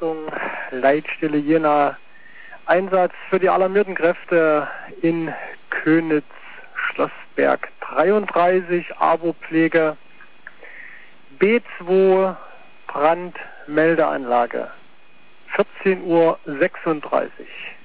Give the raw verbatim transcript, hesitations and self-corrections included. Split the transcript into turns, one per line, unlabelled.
Achtung, Leitstelle Jena. Einsatz für die alarmierten Kräfte in Königs-Schlossberg dreiunddreißig, AWO-Pflege, B zwei, Brandmeldeanlage, vierzehn Uhr sechsunddreißig.